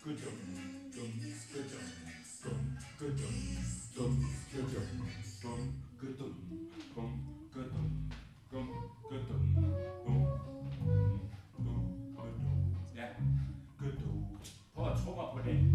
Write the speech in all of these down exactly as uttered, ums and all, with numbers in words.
Prøv at trummer på den.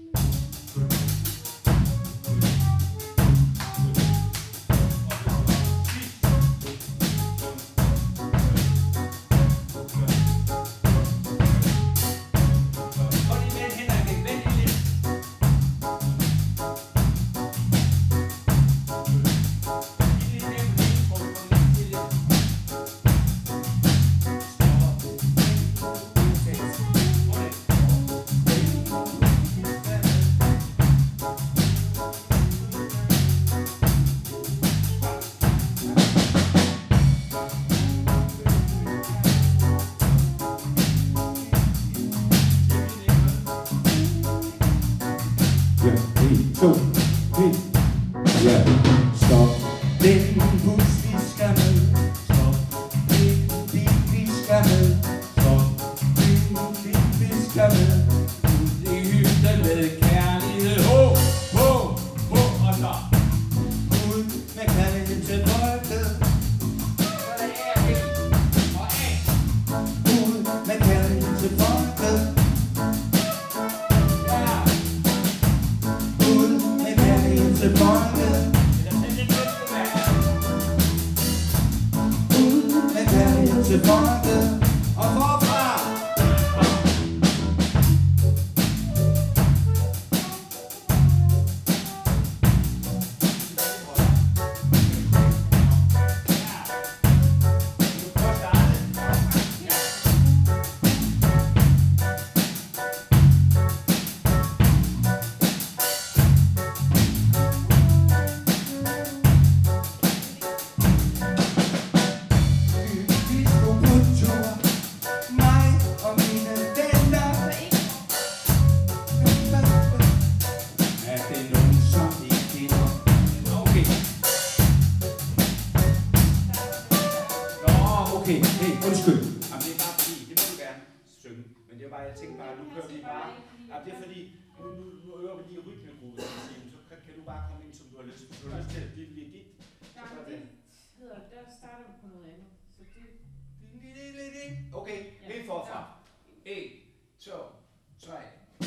Okay, helt forfra. en, to, tre.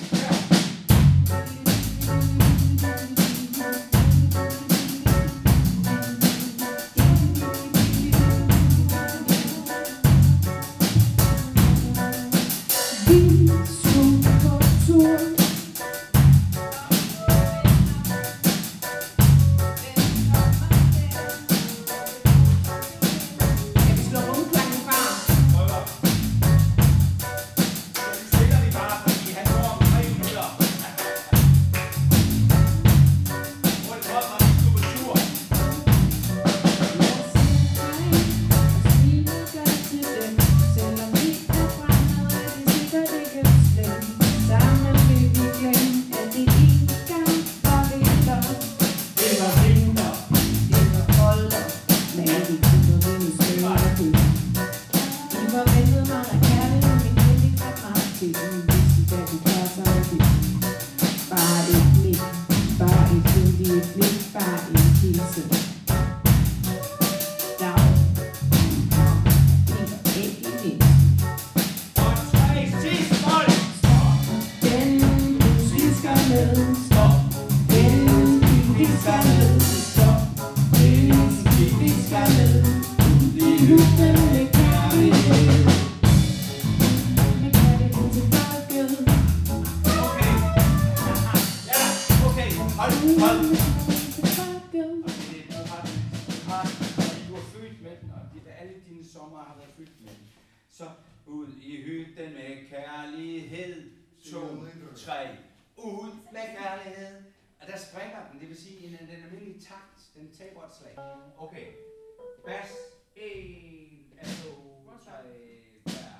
Så ud i hytten med kærlighed. To, tre. Ud med kærlighed. Og der springer den, det vil sige en, den almindelige takt, den taber et slag. Okay. Bas. En, to, tre, fire.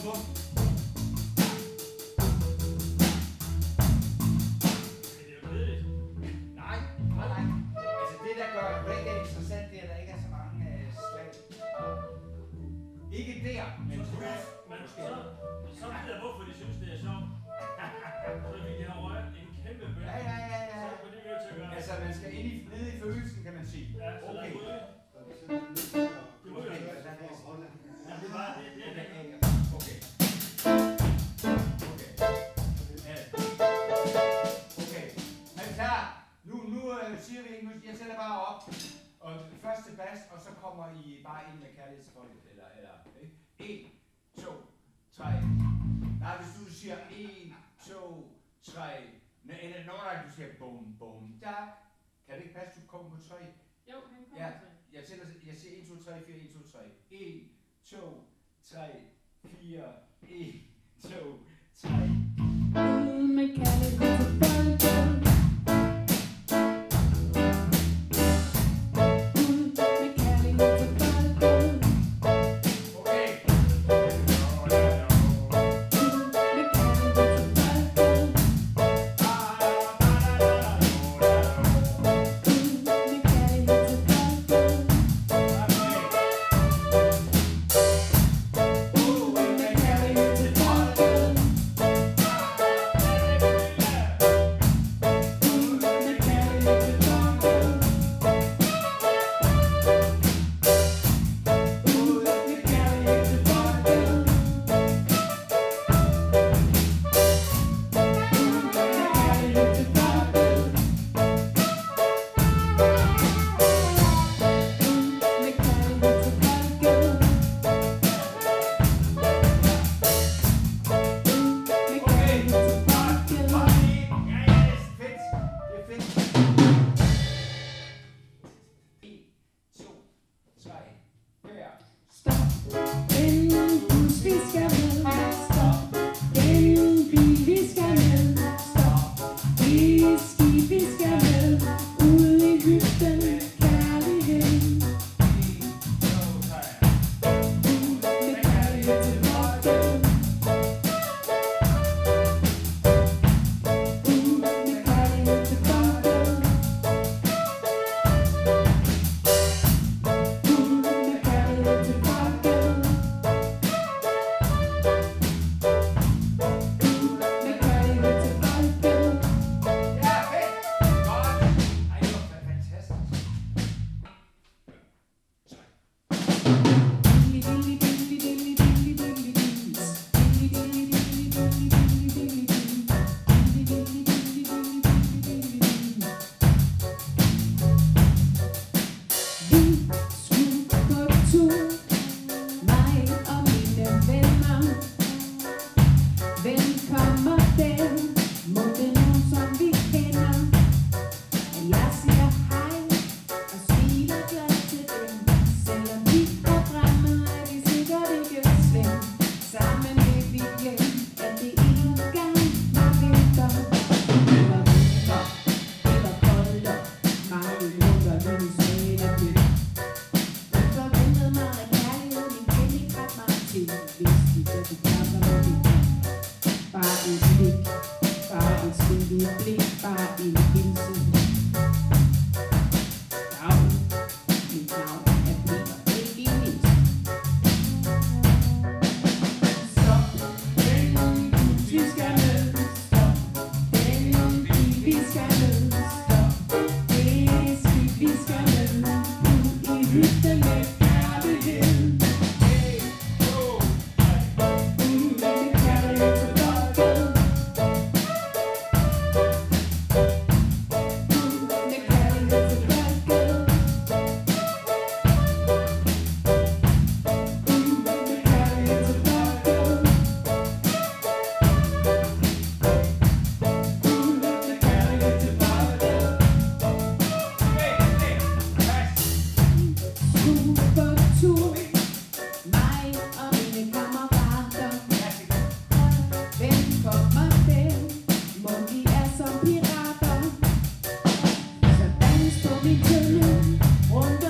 bund. Nej, nej, nej. Altså det, der gør reggae interessant, det er, at der ikke er så mange øh, slag. Ikke der, men så, plus. men så, så ved jeg, hvorfor de synes, det er sjovt. Så vi har røget en kæmpe bøn. Ja, ja, ja, ja. Så er det nødt til at gøre. Altså, man skal ind i ned i følelsen, kan man sige. Ja, så lad Okay. ryge. Det ryger ikke. Ja, det er bare det, det er det. Okay. Okay. Okay. Er I klar? Nu, nu øh, siger vi, nu, jeg tæller bare op. Og først til bas, og så kommer I bare ind med kærlighed til folket. Eller, eller, ikke? En, to, tre. Nej, hvis du siger en, to, tre. Eller når der du siger bum, bum, da. Kan det ikke passe, du kommer på tre? Jo, han kommer Ja, på tre. jeg tæller, jeg siger en, to, tre, fire, en, to, tre. en, to, tre, fire, en, to, tre. Ud med kærlighed til folket. Ud med kærlighed til folket. Okay. Ud med kærlighed til folket. Ud med kærlighed til folket. Ud med kærlighed til folket.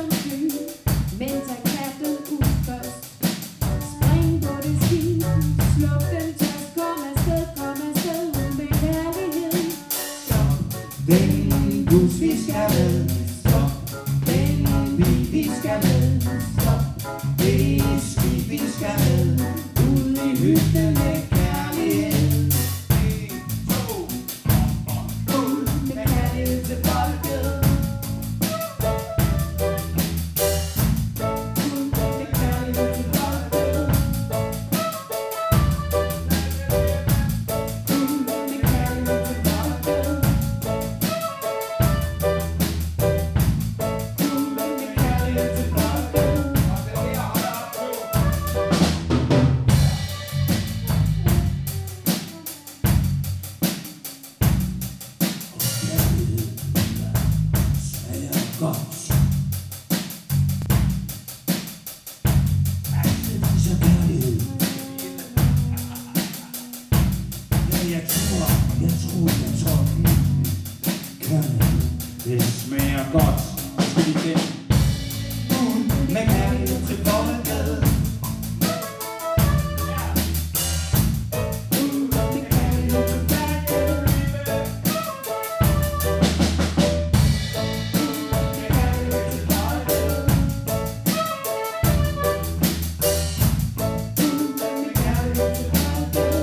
Mens jeg klatter ud først. Spring på det ski. hytten med kærlighed. Ud med kærlighed til folket. Det smager godt. Skal vi se? Ud med kærlighed til folket. Ud med kærlighed til folket. Ud med kærlighed til folket. Ud med kærlighed til folket.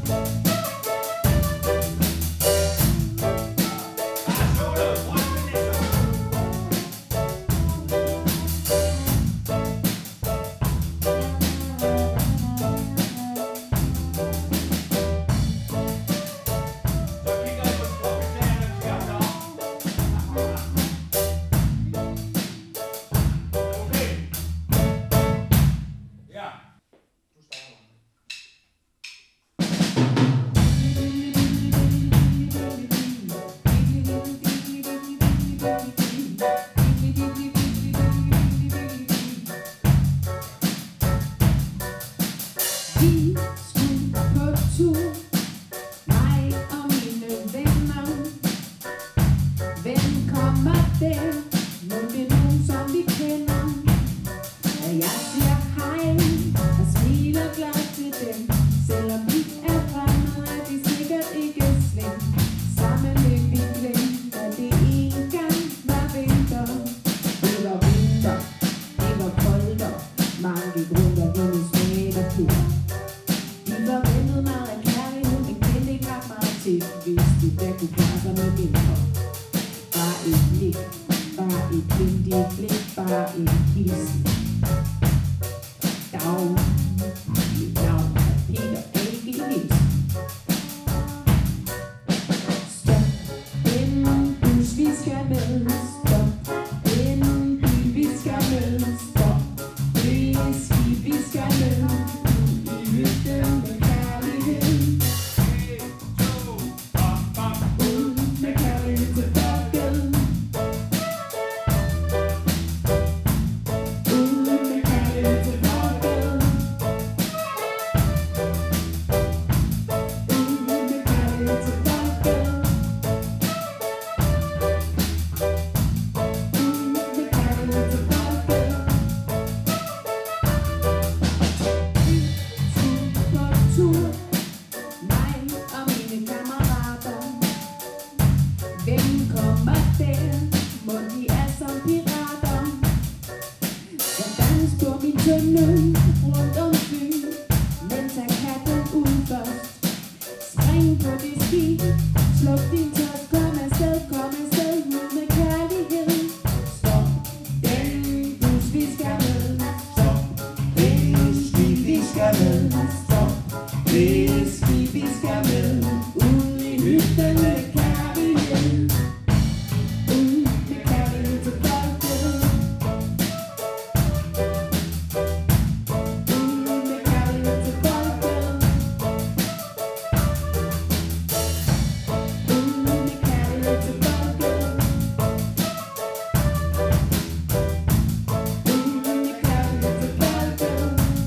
Vi skulle på tur, mig og mine venner. Hvem kommer der? Må det nogen, som vi kender? Jeg siger hej og smiler glad til dem. Selvom vi er fremmede, er de sikkert ikke slem. Sammen vil vi glemme, at det engang var vinter. Det var vinter, det var koldt og mange gik rundt og gik i smadretur. De forventede meget af kærlighed, men kendte ikke ret meget til, hvis de der kunne klare sig med vinter. Bare et blik, bare et venligt blik, bare en hilsen. Dag, mit navn er Peter A G Nielsen. Stop, den bus vi skal med. Stop, den by vi skal med. Stop, det skib vi skal med. I hytten med kærlighed. Ud med kærlighed til folket. Ud med kærlighed til folket. Ud med kærlighed til folket. Ud med kærlighed til folket. Vi skulle på tur, mig og mine kammerater. Hvem kommer der? Må de er som pirater. Jeg dans på min tønde rundt om byen, men tag katten ud først. Spring på det ski, sluk din tørst, kom afsted, kom afsted, ud med kærlighed. Stop, den bus vi skal med. Stop, Det skib vi skal med. stop, Det skib vi skal med. ud i hytten med kærlighed. Ud med kærlighed til folket. Ud med kærlighed til folket. Ud med kærlighed til folket. Ud med kærlighed til folket.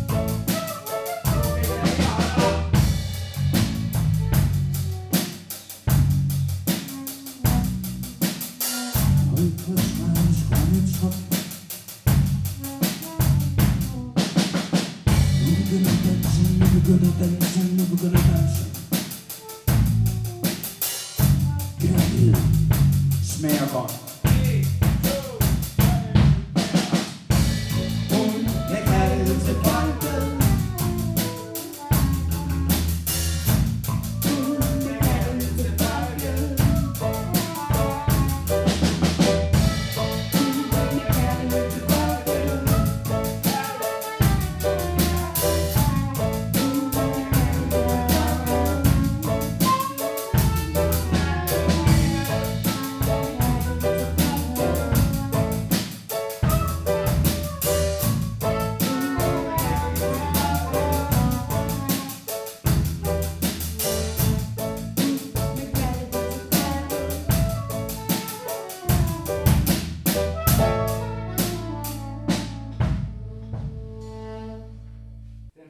Hold på træets grønne top. Nu begynder dansen, nu begynder dansen, nu begynder dansen. Kærlighed smager godt. Ud med kærlighed til folket.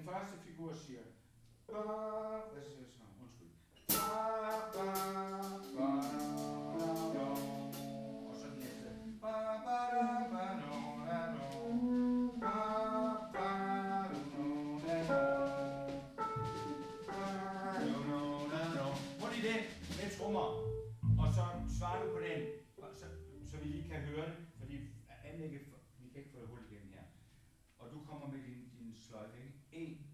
første figur siger, ba, hvad siger jeg så? Undskyld. Ba, ba, ba, no. Og så den næste. Ba, ba, da, ba, no, da, no. Ba, ba, no, da, no. Ba, no, no, da, no. Prøv lige det med trommer. Og så svarer du på den, så, så vi lige kan høre det, fordi anlægget, vi kan ikke få det hul igennem her. Og du kommer med din, din sløjfe, ikke? en,